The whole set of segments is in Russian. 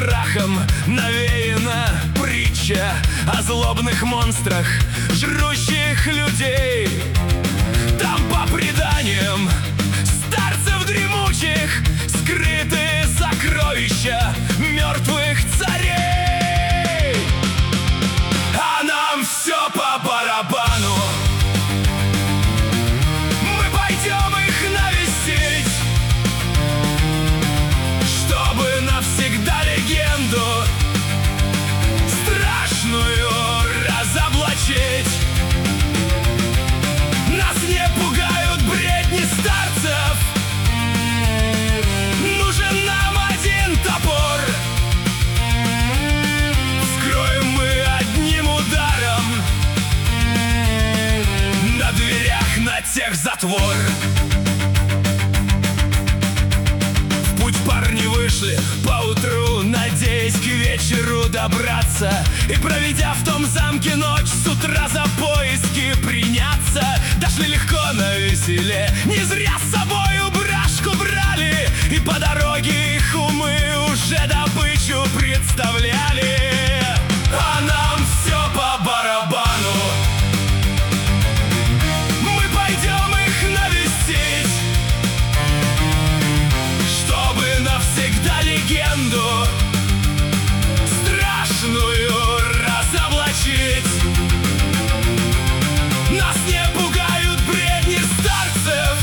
страхом навеяна притча о злобных монстрах, жрущих людей. Там по преданиям старцев дремучих скрыты сокровища мертвых царей. А нам все по барабану, мы пойдем их навестить, чтобы навсегда легенду страшную разоблачить. Нас не пугают бредни старцев, нужен нам один топор. Вскроем мы одним ударом на дверях на тех затвор. В путь парни вышли поутру, надеясь к вечеру добраться, и проведя в том замке ночь, с утра за поиски приняться. Дошли легко навеселе, не зря с собою брашку брали, и по дороге их умы уже добычу представляли. А нам все по барабану, мы пойдем их навестить, чтобы навсегда легенду страшную разоблачить. Нас не пугают бредни старцев,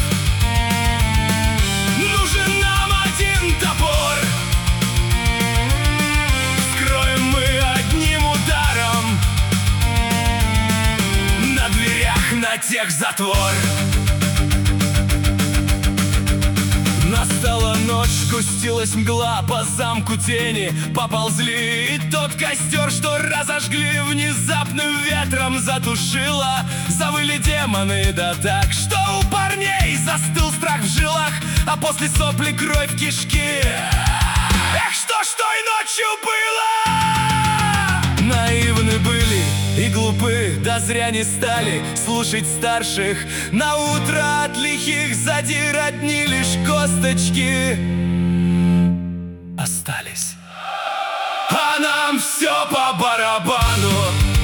нужен нам один топор. Вскроем мы одним ударом на дверях на тех затвор. Настала ночь, сгустилась мгла, по замку тени поползли, и тот костер, что разожгли, внезапным ветром затушило. Завыли демоны, да так, что у парней застыл страх в жилах, а после сопли кровь в кишки. Эх, что ж той ночью было? Наивны были и глупы, да зря не стали слушать старших. На утро от лихих задир одни лишь косточки остались. А нам все по барабану,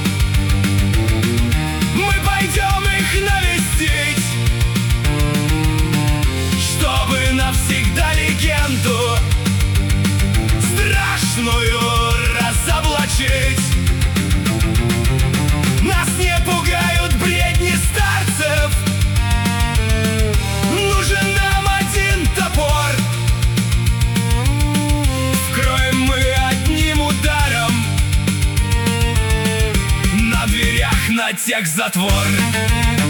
мы пойдем их навестить, чтобы навсегда легенду страшную разоблачить. Нас не пугают бредни старцев, нужен нам один топор. Вскроем мы одним ударом на дверях на тех затвор.